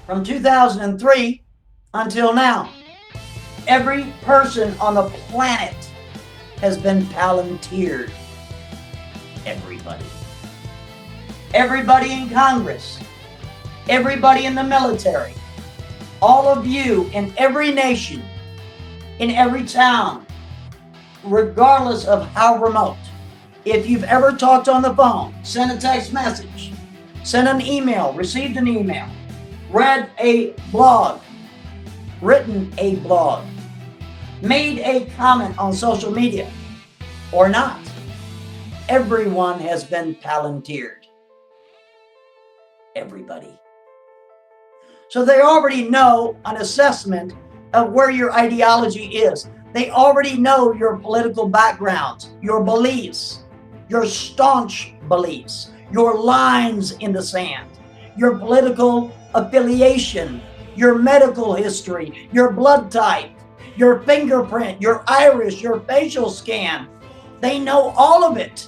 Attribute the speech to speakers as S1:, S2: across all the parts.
S1: from 2003 until now. Every person on the planet has been Palantired. Everybody. Everybody in Congress. Everybody in the military. All of you in every nation, in every town, regardless of how remote. If you've ever talked on the phone, sent a text message, sent an email, received an email, read a blog, written a blog, made a comment on social media, or not, everyone has been Palantired. Everybody. So they already know an assessment of where your ideology is. They already know your political backgrounds, your beliefs, your staunch beliefs, your lines in the sand, your political affiliation, your medical history, your blood type, your fingerprint, your iris, your facial scan. They know all of it.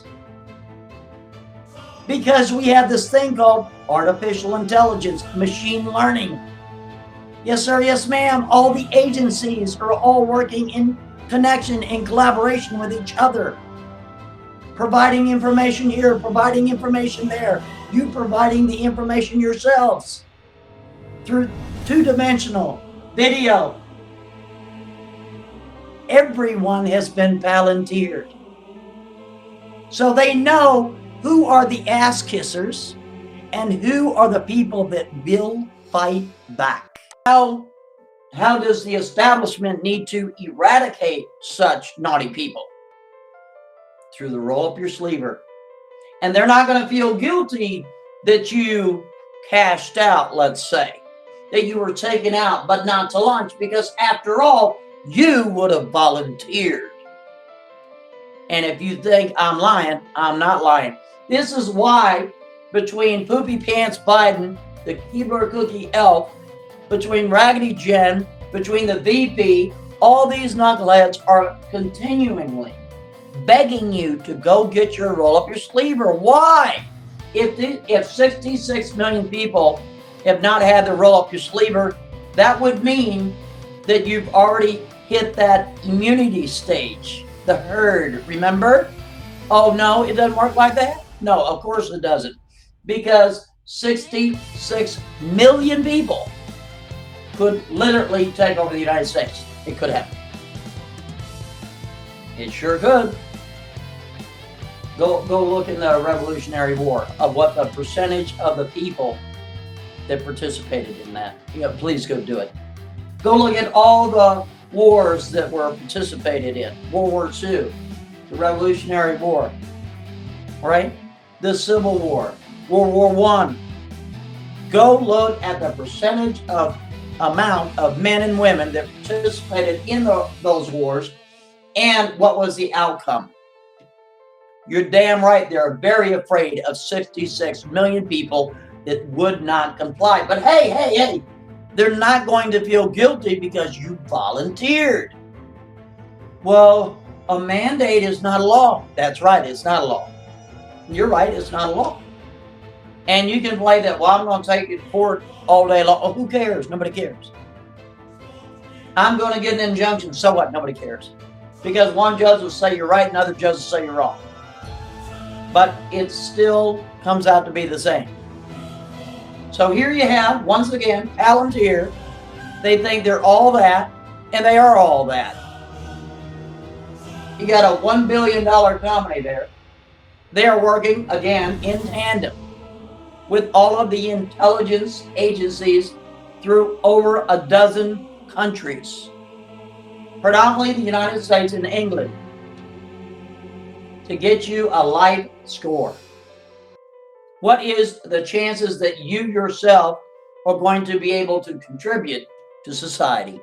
S1: Because we have this thing called artificial intelligence, machine learning. Yes, sir, yes, ma'am. All the agencies are all working in connection, in collaboration with each other. Providing information here, providing information there. You providing the information yourselves through two-dimensional video. Everyone has been Palantired. So they know who are the ass kissers and who are the people that will fight back. How does the establishment need to eradicate such naughty people? Through the roll up your sleever. And they're not going to feel guilty that you cashed out, let's say, that you were taken out but not to lunch, because after all, you would have volunteered. And if you think I'm lying, I'm not lying. This is why between Poopy Pants Biden, the Keebler Cookie Elf, between Raggedy Jen, between the VP, all these knuckleheads are continually begging you to go get your roll up your sleever. Why? If 66 million people have not had the roll up your sleever, that would mean that you've already hit that immunity stage, the herd, remember? Oh no, it doesn't work like that? No, of course it doesn't. Because 66 million people could literally take over the United States. It could happen. It sure could. Go look in the Revolutionary War of what the percentage of the people that participated in that. Please go do it. Go look at all the wars that were participated in. World War II, the Revolutionary War, all right? The Civil War, World War I. Go look at the percentage of amount of men and women that participated in those wars and what was the outcome. You're damn right they're very afraid of 66 million people that would not comply. But hey, they're not going to feel guilty because you volunteered. Well, a mandate is not a law. That's right, it's not a law. You're right, it's not a law. And you can play that, well, I'm going to take it to court all day long. Oh, who cares? Nobody cares. I'm going to get an injunction. So what? Nobody cares. Because one judge will say you're right, another judge will say you're wrong. But it still comes out to be the same. So here you have, once again, Palantir. They think they're all that, and they are all that. You got a $1 billion company there. They are working, again, in tandem with all of the intelligence agencies through over a dozen countries, predominantly the United States and England, to get you a life score. What is the chances that you yourself are going to be able to contribute to society?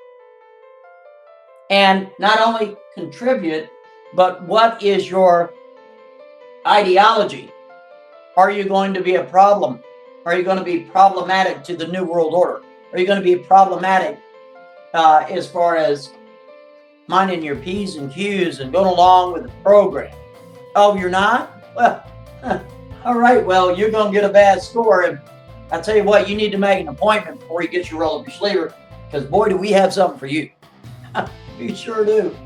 S1: And not only contribute, but what is your ideology? Are you going to be a problem? Are you going to be problematic to the New World Order? Are you going to be problematic as far as minding your P's and Q's and going along with the program? Oh, you're not? Well, all right, well, you're going to get a bad score. And I tell you what, you need to make an appointment before you get your roll up your sleeve, because boy, do we have something for you. We sure do.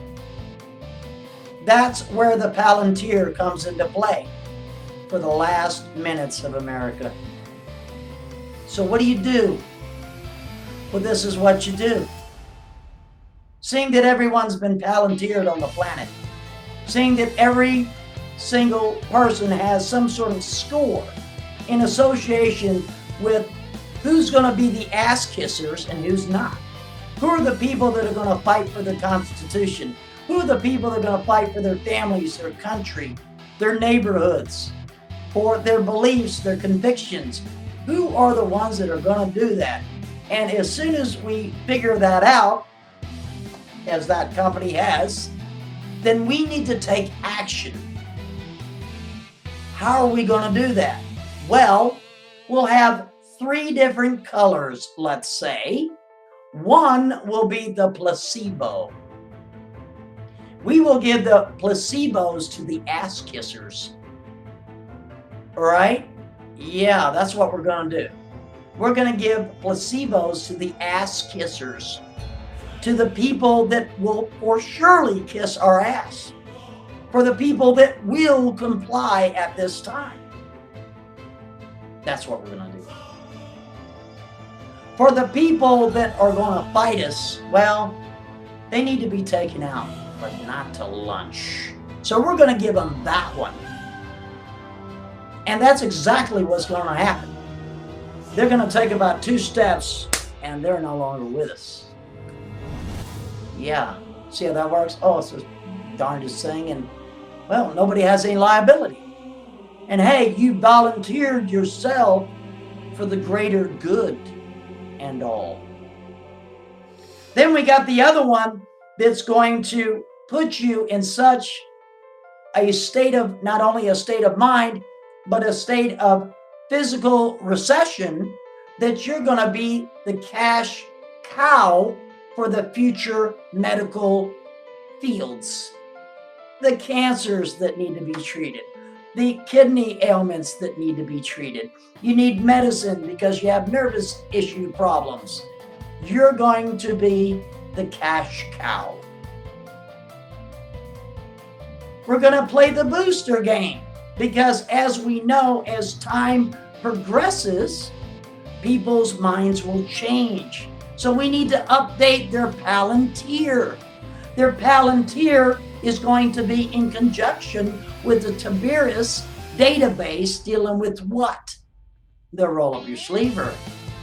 S1: That's where the Palantir comes into play for the last minutes of America. So what do? Well, this is what you do. Seeing that everyone's been Palantired on the planet, seeing that every single person has some sort of score in association with who's going to be the ass kissers and who's not. Who are the people that are going to fight for the Constitution? Who are the people that are going to fight for their families, their country, their neighborhoods, for their beliefs, their convictions? Who are the ones that are going to do that? And as soon as we figure that out, as that company has, then we need to take action. How are we going to do that? Well, we'll have 3 different colors, let's say. One will be the placebo. We will give the placebos to the ass kissers. All right? Yeah, that's what we're going to do. We're going to give placebos to the ass kissers, to the people that will for surely kiss our ass, for the people that will comply at this time. That's what we're going to do. For the people that are going to fight us, well, they need to be taken out, but not to lunch. So we're going to give them that one. And that's exactly what's going to happen. They're going to take about 2 steps, and they're no longer with us. Yeah. See how that works? Oh, it's the darndest thing. And, well, nobody has any liability. And, hey, you volunteered yourself for the greater good and all. Then we got the other one that's going to put you in such a state of, not only a state of mind, but a state of physical recession, that you're going to be the cash cow for the future medical fields. The cancers that need to be treated, the kidney ailments that need to be treated. You need medicine because you have nervous issue problems. You're going to be the cash cow. We're going to play the booster game because, as we know, as time progresses, people's minds will change. So we need to update their Palantir. Their Palantir is going to be in conjunction with the Tiberius database dealing with what? The roll up your sleever.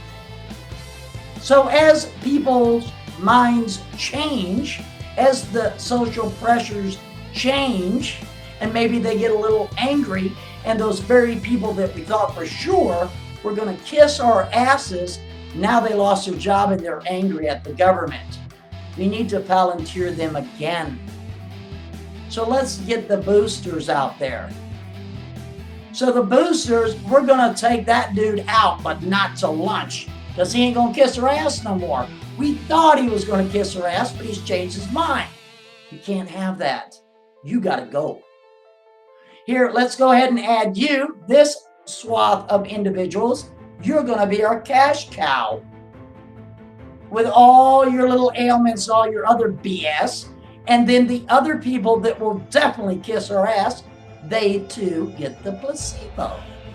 S1: So as people's minds change, as the social pressures change, and maybe they get a little angry, and those very people that we thought for sure were going to kiss our asses, now they lost their job and they're angry at the government. We need to Palantir them again. So let's get the boosters out there. So the boosters, we're going to take that dude out, but not to lunch, because he ain't going to kiss her ass no more. We thought he was going to kiss her ass, but he's changed his mind. You can't have that. You got to go. Here, let's go ahead and add you, this swath of individuals. You're going to be our cash cow with all your little ailments, all your other BS. And then the other people that will definitely kiss our ass, they too get the placebo.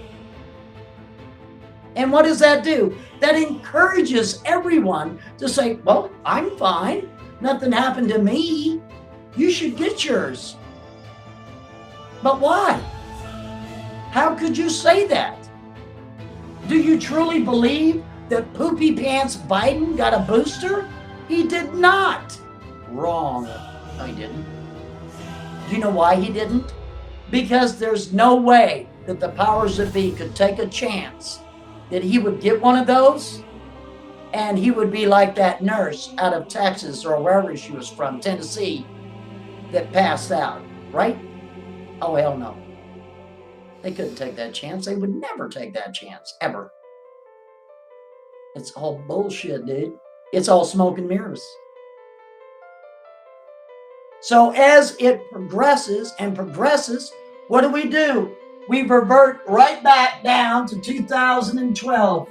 S1: And what does that do? That encourages everyone to say, well, I'm fine. Nothing happened to me. You should get yours. But why? How could you say that? Do you truly believe that Poopy Pants Biden got a booster? He did not. Wrong. No, he didn't. Do you know why he didn't? Because there's no way that the powers that be could take a chance that he would get one of those and he would be like that nurse out of Texas or wherever she was from, Tennessee, that passed out, right? Oh, hell no. They couldn't take that chance. They would never take that chance, ever. It's all bullshit, dude. It's all smoke and mirrors. So as it progresses and progresses, what do? we revert right back down to 2012.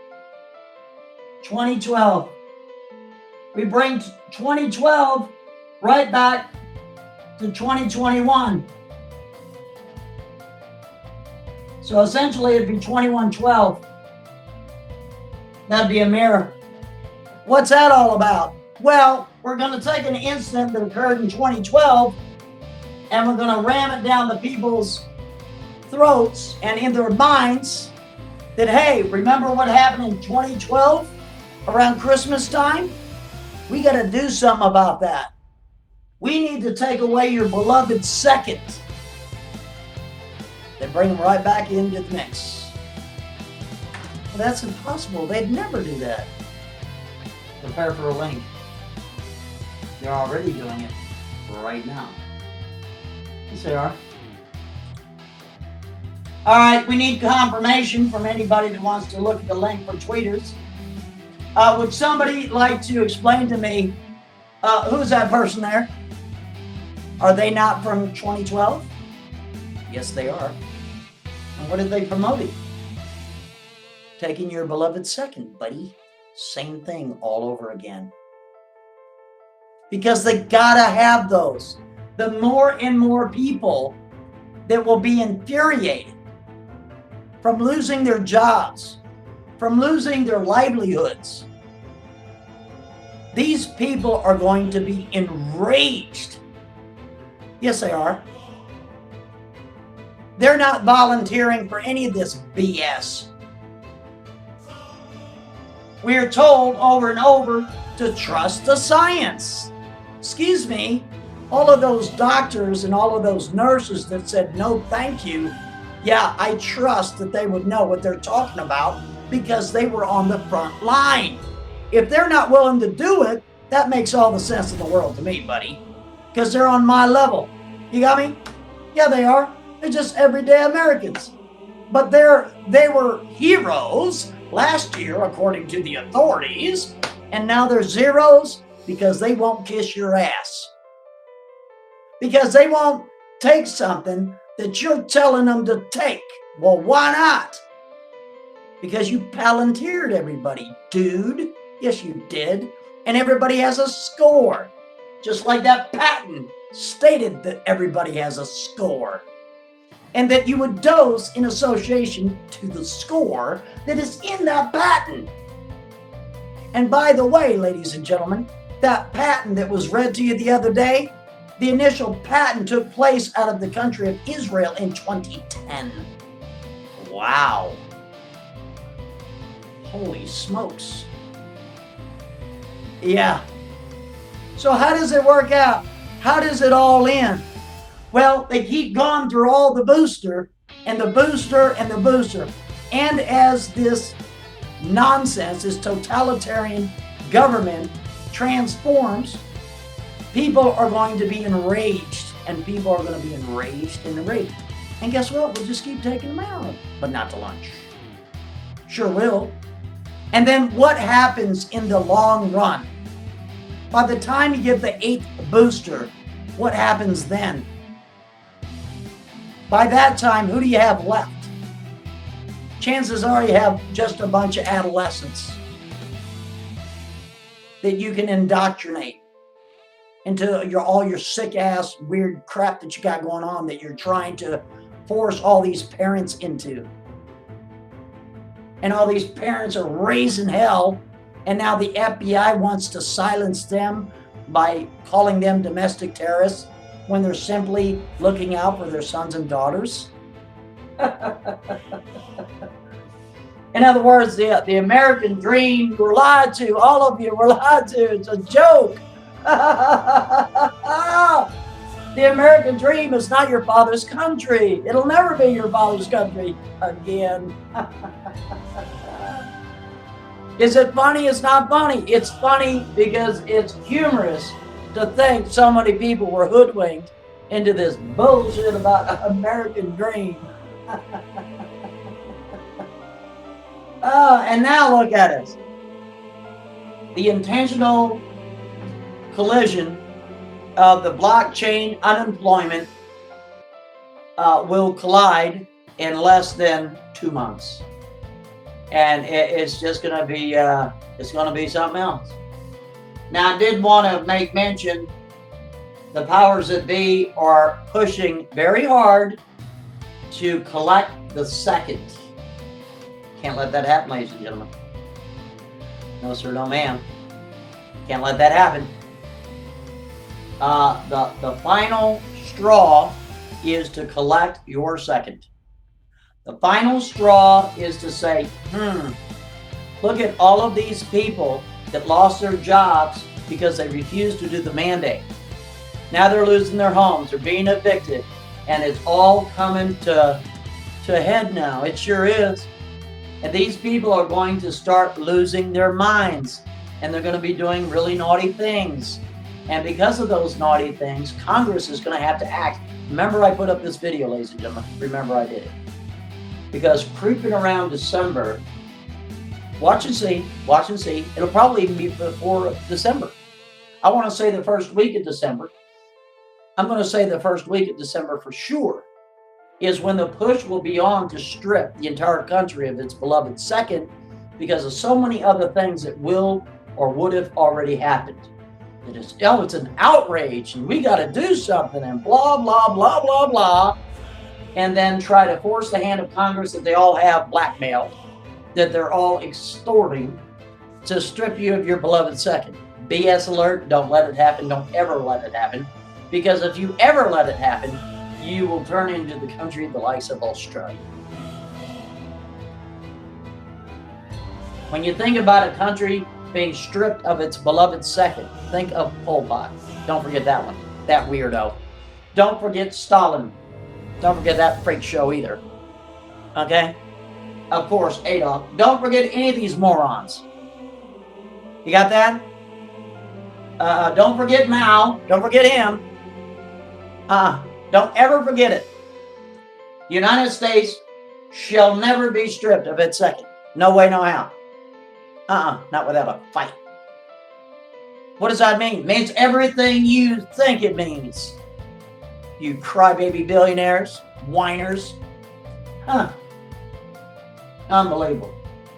S1: 2012. We bring 2012 right back to 2021. So essentially it'd be 2112. That'd be a mirror. What's that all about? Well, we're going to take an incident that occurred in 2012 and we're going to ram it down the people's throats and in their minds that, hey, remember what happened in 2012 around Christmas time? We got to do something about that. We need to take away your beloved second. Then bring them right back into the mix. Well, that's impossible. They'd never do that. Prepare for a link. They're already doing it right now. Yes, they are. All right, we need confirmation from anybody that wants to look at the link for tweeters. Would somebody like to explain to me who's that person there? Are they not from 2012? Yes, they are. And what are they promoting? Taking your beloved second, buddy. Same thing all over again. Because they gotta have those. The more and more people that will be infuriated from losing their jobs, from losing their livelihoods, these people are going to be enraged. Yes, they are. They're not volunteering for any of this BS. We are told over and over to trust the science. Excuse me, all of those doctors and all of those nurses that said no thank you, yeah, I trust that they would know what they're talking about because they were on the front line. If they're not willing to do it, that makes all the sense in the world to me, buddy, because they're on my level. You got me? Yeah, they are. They're just everyday Americans. But they were heroes last year, according to the authorities, and now they're zeros because they won't kiss your ass. Because they won't take something that you're telling them to take. Well, why not? Because you palantired everybody, dude. Yes, you did. And everybody has a score. Just like that patent stated that everybody has a score. And that you would dose in association to the score that is in that patent. And by the way, ladies and gentlemen, that patent that was read to you the other day, the initial patent took place out of the country of Israel in 2010. Wow. Holy smokes. Yeah. So how does it work out? How does it all end? Well, they keep going through all the booster and the booster and the booster. And as this nonsense, this totalitarian government transforms, people are going to be enraged, and people are going to be enraged and enraged. And guess what? We'll just keep taking them out, but not to lunch. Sure will. And then what happens in the long run? By the time you get the 8th booster, what happens then? By that time, who do you have left? Chances are you have just a bunch of adolescents that you can indoctrinate into all your sick ass weird crap that you got going on that you're trying to force all these parents into. And all these parents are raising hell, and now the FBI wants to silence them by calling them domestic terrorists when they're simply looking out for their sons and daughters. In other words, the American dream, you were lied to. All of you were lied to. It's a joke. The American dream is not your father's country. It'll never be your father's country again. Is it funny? It's not funny. It's funny because it's humorous to think so many people were hoodwinked into this bullshit about an American dream. And now look at it. The intentional collision of the blockchain unemployment will collide in less than 2 months. And it's just going to be, it's going to be something else. Now, I did want to make mention the powers that be are pushing very hard to collect the second. Can't let that happen, ladies and gentlemen. No, sir, no, ma'am. Can't let that happen. The final straw is to collect your second. The final straw is to say, look at all of these people that lost their jobs because they refused to do the mandate. Now they're losing their homes, they're being evicted, and it's all coming to a head now. It sure is. And these people are going to start losing their minds, and they're going to be doing really naughty things. And because of those naughty things, Congress is going to have to act. Remember, I put up this video, ladies and gentlemen. Remember, I did it. Because creeping around December, watch and see, it'll probably even be before December. I want to say the first week of December. I'm going to say the first week of December for sure is when the push will be on to strip the entire country of its beloved second, because of so many other things that will or would have already happened. It's an outrage, and we got to do something, and blah, blah, blah, blah, blah, and then try to force the hand of Congress that they all have blackmailed, that they're all extorting to strip you of your beloved second. BS alert, don't let it happen, don't ever let it happen, because if you ever let it happen, you will turn into the country of the likes of Australia. When you think about a country being stripped of its beloved second, think of Pol Pot. Don't forget that one, that weirdo. Don't forget Stalin. Don't forget that freak show either. Okay? Of course, Adolf. Don't forget any of these morons. You got that? Don't forget Mao. Don't forget him. Don't ever forget it. The United States shall never be stripped of its second. No way, no how. Not without a fight. What does that mean? It means everything you think it means. You crybaby billionaires, whiners. Unbelievable.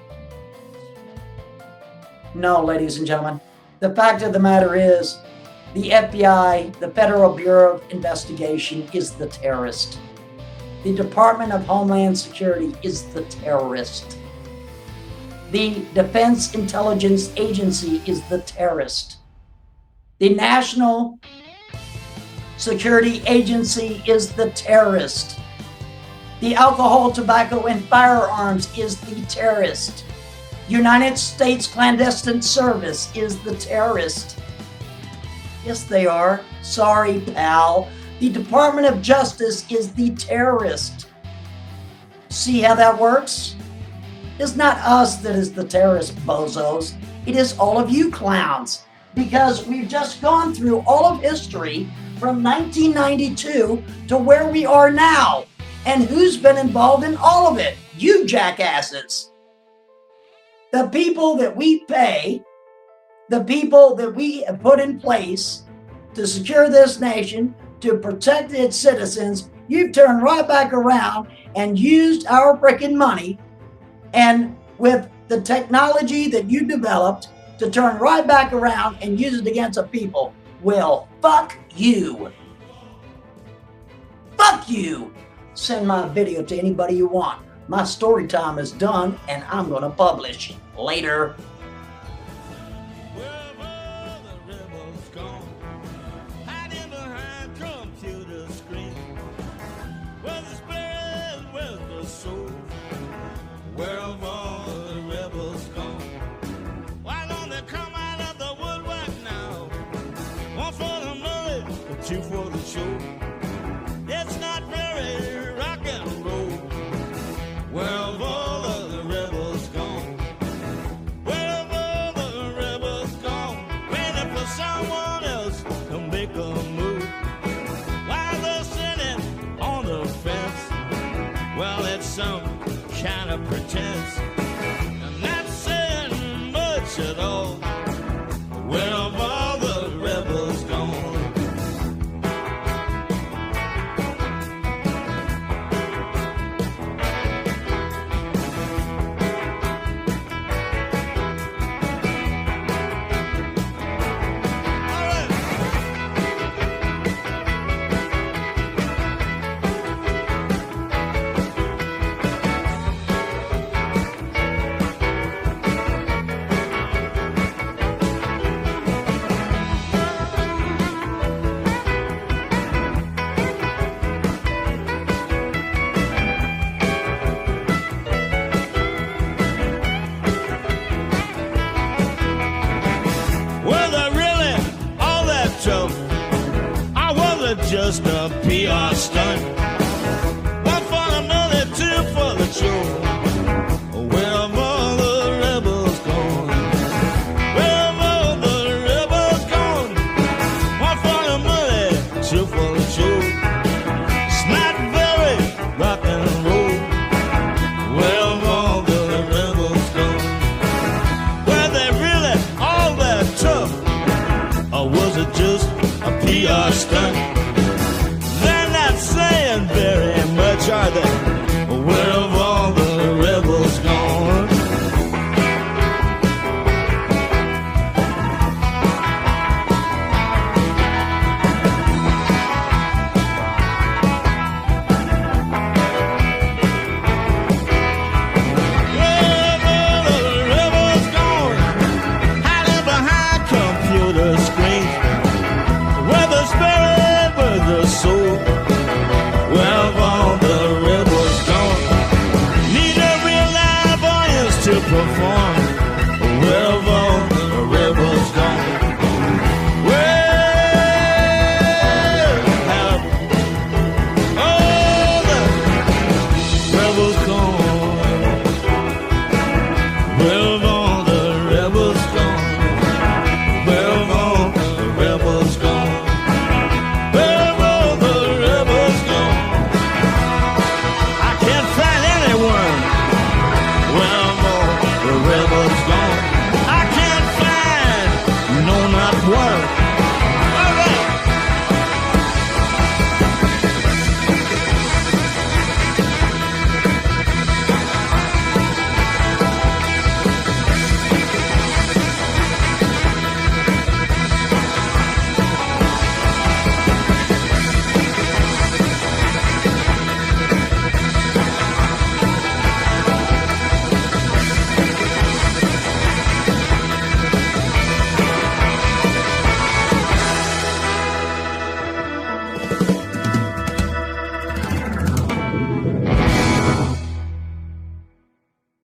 S1: No, ladies and gentlemen. The fact of the matter is, the FBI, the Federal Bureau of Investigation, is the terrorist. The Department of Homeland Security is the terrorist. The Defense Intelligence Agency is the terrorist. The National Security Agency is the terrorist. The Alcohol, Tobacco, and Firearms is the terrorist. United States Clandestine Service is the terrorist. Yes, they are. Sorry, pal. The Department of Justice is the terrorist. See how that works? It's not us that is the terrorist, bozos. It is all of you clowns. Because we've just gone through all of history from 1992 to where we are now. And who's been involved in all of it? You jackasses. The people that we pay, the people that we have put in place to secure this nation, to protect its citizens, you've turned right back around and used our freaking money, and with the technology that you developed to turn right back around and use it against the people. Well, fuck you. Fuck you. Send my video to anybody you want. My story time is done, and I'm going to publish. Later.
S2: Where have all the rebels gone? Why don't they come out of the woodwork now? One for the money, two for the show. It's not very rock and roll. Where have all of the rebels gone? Where have all the rebels gone? Waiting for someone else to make a move. While they're sitting on the fence, well, it's some kind of pretense. I'm not saying much at all. Where have all the rebels gone? it just a PR stunt? One for the money, two for the show. Where have all the rebels gone? Where have all the rebels gone? One for the money, two for the show. It's not very rock and roll. Where have all the rebels gone? Were they really all that tough? Or was it just a PR stunt? They're not saying very much, are they? Where have all the rebels gone? Where have all the rebels gone? Hiding behind computer screens. Where the spirit, where the soul. Where have all the rebels gone? Need a real live audience to perform. Where have all the rebels gone? Where have all the rebels gone? Where have all the rebels gone? Where have all the rebels gone? Where have all the rebels gone? I can't find anyone. Where have all the rebels gone? I can't find, no, not one. All right.